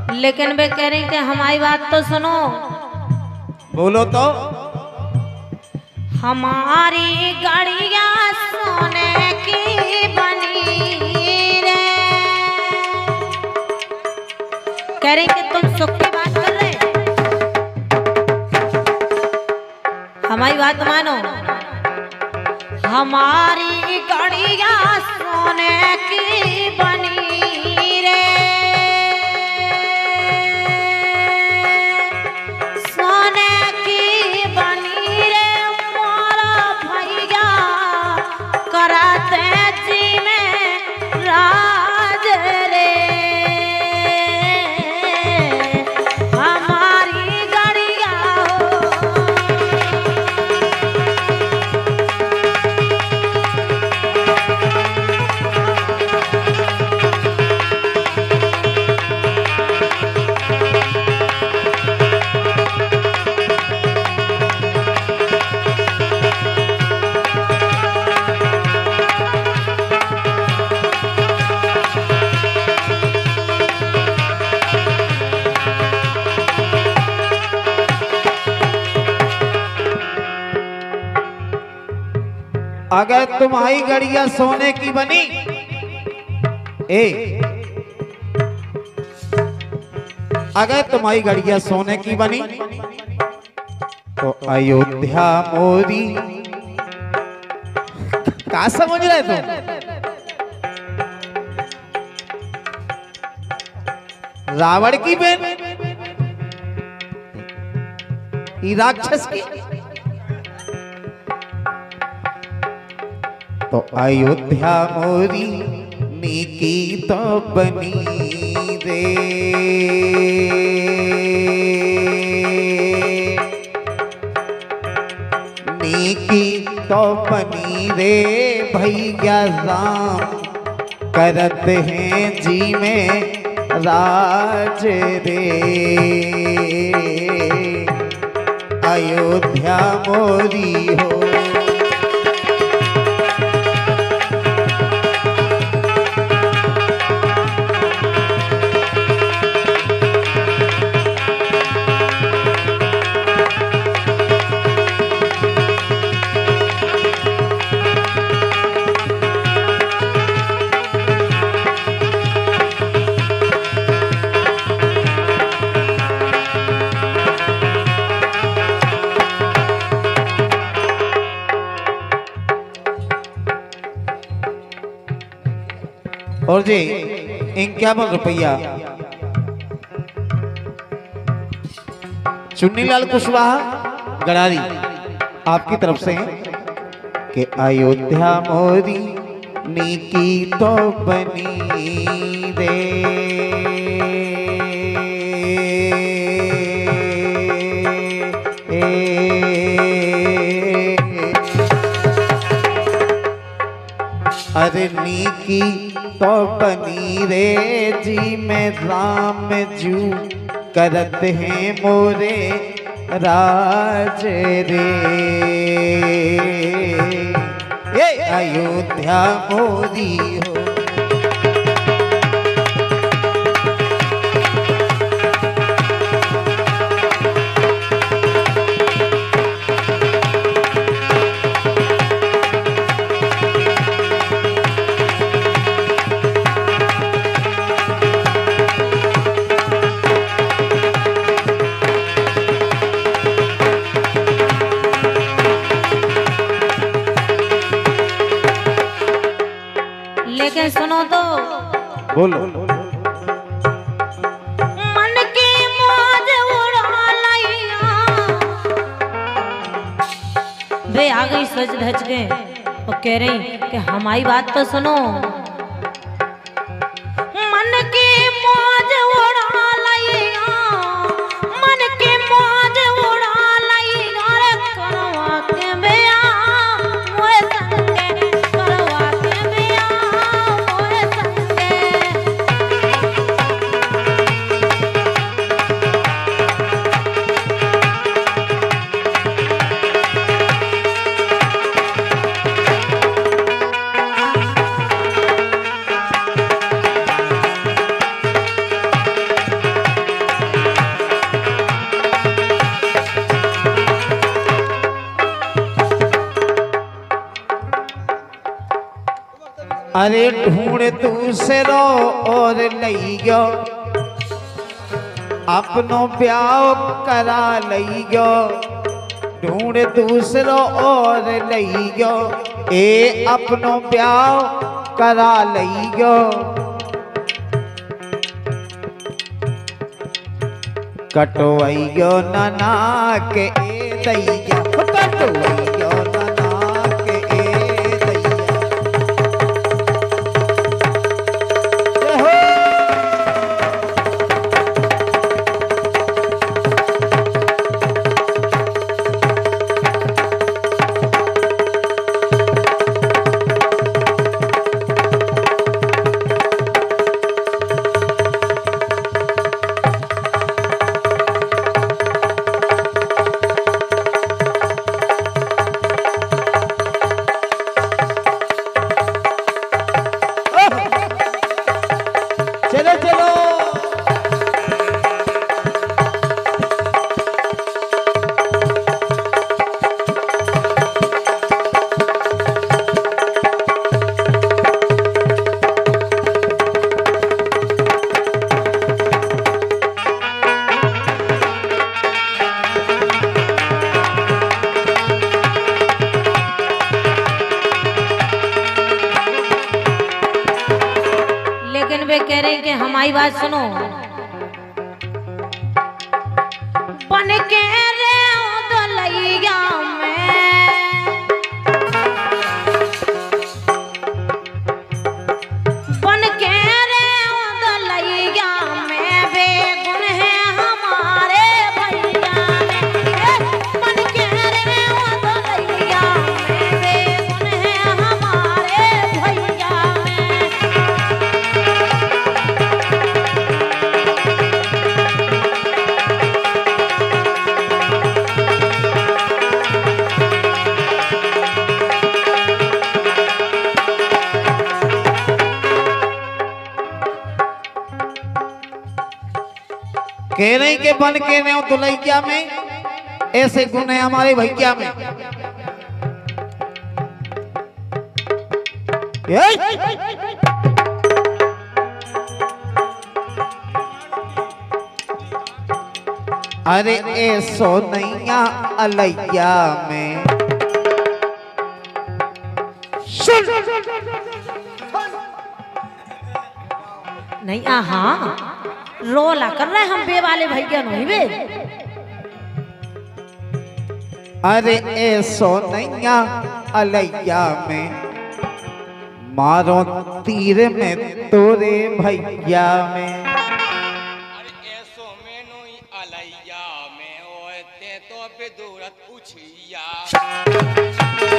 लेकिन वे कह रही कि हमारी बात तो सुनो। बोलो तो। हमारी गाड़ियाँ सोने की बनी रे। कह रही कि तुम सुख की बात कर रहे, हमारी बात मानो। हमारी गाड़ियाँ सोने की बनी रे, सोने की बनी रे। मोरा भैया कराते जी में राज रे। हमारी गाड़ियाँ अगर तुम्हारी गड़िया सोने की बनी, अगर तुम्हारी गड़िया सोने की बनी तो अयोध्या मोरी क्या समझ रहे तुम? रावण की बहन, ये राक्षस की, तो अयोध्या मोरी नीकी तो बनी रे। नीकी तो बनी रे भैया राम करत हैं जी में राज रे। अयोध्या मोरी हो और जी 51 रुपया चुन्नीलाल कुशवाहा गड़ारी आपकी तरफ से कि अयोध्या मोरी नीकी तो बनी रे। अरे नीकी तो बनी रे जी में राम जू करत हैं मोरे राज रे। ये अयोध्या मोरी हो लेकिन सुनो तो। बोलो। मन की मौज उड़ा लैया। वे आ गई सज धज के और कह रही कि हमारी बात तो सुनो। मन की मौज उड़ा लैया, मन की मौज उड़ा लैया। रे करवा के ब्याह मोए संगे, करवा के ब्याह मोए संगे। अरे ढूंढ दूसरो और लइयो अपनो ब्याह करा लइयो ढूंढ दूसरो और लइयो ए अपनो ब्याह करा लइयो कटवइयो नना के ए दैया कटवइयो नना के ए दैया चलो चलो लेकिन वे कह रहे हैं कि हमारी बात सुनो। बन के रे दलैया में बन के रे दलैया में बेगुन है हमारे भैया में बन के रे दलैया में बेगुन है हमारे भैया में। कह रही के बन के ने दुलैया में ऐसे गुण है हमारे भैया में। अरे ए सोनैया अलैया में नहीं हाँ रोला कर रहे हम बे वाले भैया नहीं बे। अरे ए सोनैया अलैया में मारो तीर में तोरे भैया में। अरे ऐसो में नोई अलैया में ओते तो बेदूरत उछिया।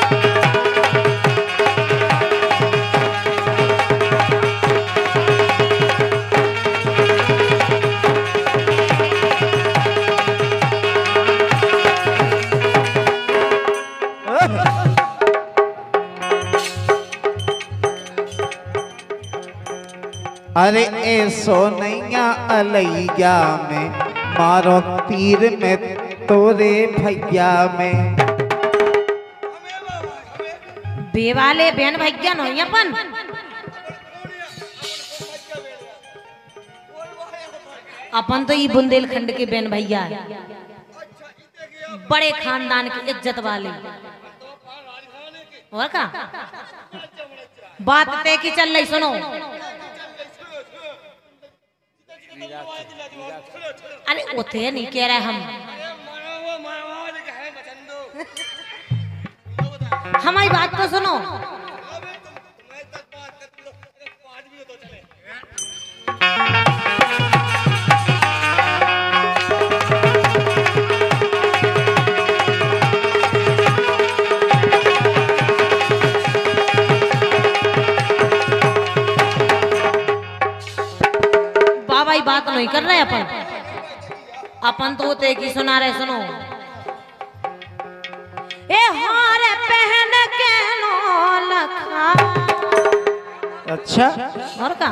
अरे ए सोनैया अलैया में मारो तीर में तोरे भैया में। बे वाले बहन भैया नहीं अपन अपन तो ये बुंदेलखंड के बहन भैया है, बड़े खानदान की इज्जत वाले। और का बात तय की चल रही सुनो। अरे उथे नहीं कह रहे हमारी बात तो सुनो। बाबा ही बात नहीं कर रहे अपन तो ते की सुना रहे सुनो। ए हारे पहन के नो लखा। अच्छा और का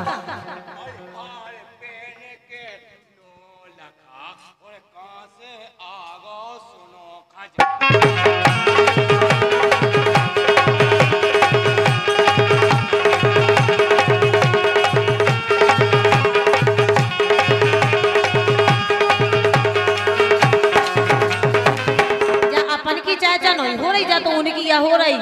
बिया हो रही।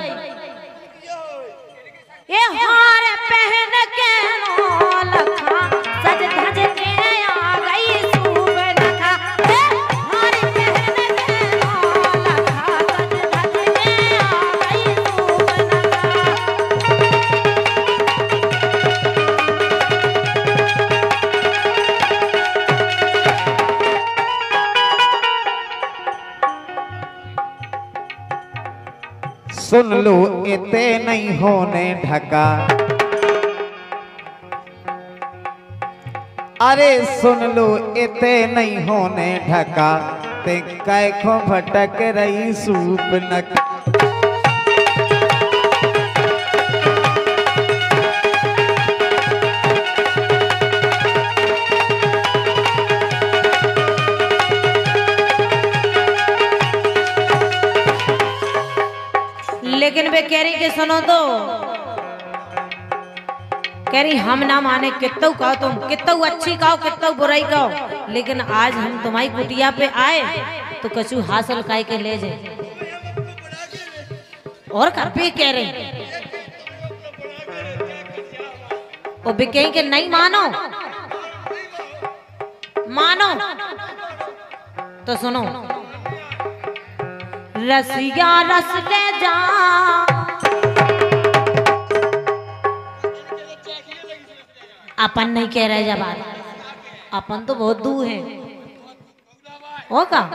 ये हार पहन के नौलखा सज धज के आ गई सुबनखा। ये हार पहन के नौलखा सज धज के आ गई सुबनखा। सुन लो इते नहीं होने ढका, अरे सुन लो इते नहीं होने ढका, ते कैखो भटक रही सूपनक। लेकिन वे कह रही कि सुनो तो, कह रही हम ना माने, कितौ कहो तुम, कितौ अच्छी कहो कितौ बुराई कहो, लेकिन आज हम तुम्हारी कुटिया पे आए तो कछु हासिल काहे के ले जाए। और भी कह रही वो भी कहीं कि नहीं मानो, मानो तो सुनो। रसिया रस ले जा, अपन नहीं कह रहे जब बात, अपन तो बहुत दूर है। हो का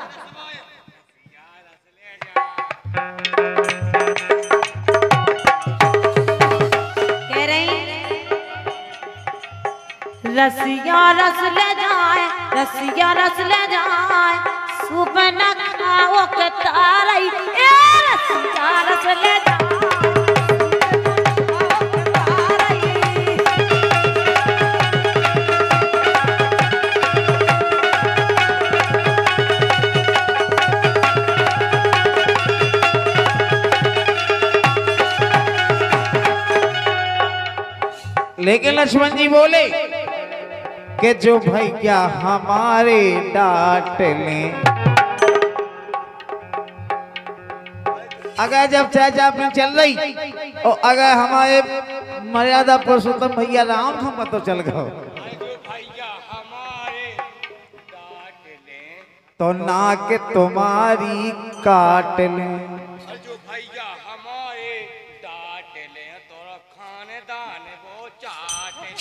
कह रही रसिया रस ले जाए, रसिया रस ले जाए सुबनखा वो कतारई। ए रसिया रस ले जाए लेकिन लक्ष्मण जी बोले कि जो भैया हमारे डांट लें, अगर जब चाचा अपनी चल रही और अगर हमारे मर्यादा पुरुषोत्तम भैया राम हम तो चल गए, जो भैया हमारे डांट लें, तो नाक तुम्हारी काट लें। और जो भैया हमारे डांट लें, तो खानदान वो चाट लें।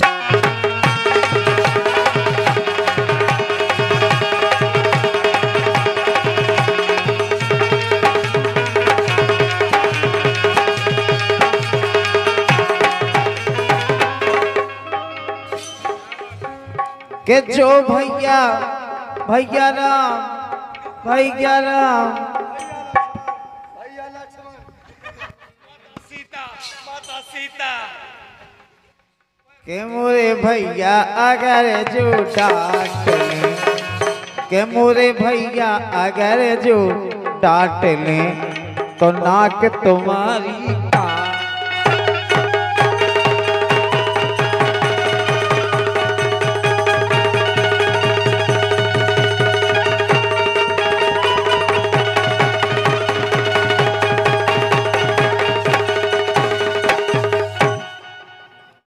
कि जो भैया भैया राम भैया राम सीता माता सीता के मोरे भैया अगर जो डांट लें, के मोरे भैया अगर जो डांट लें, तो नाक तुम्हारी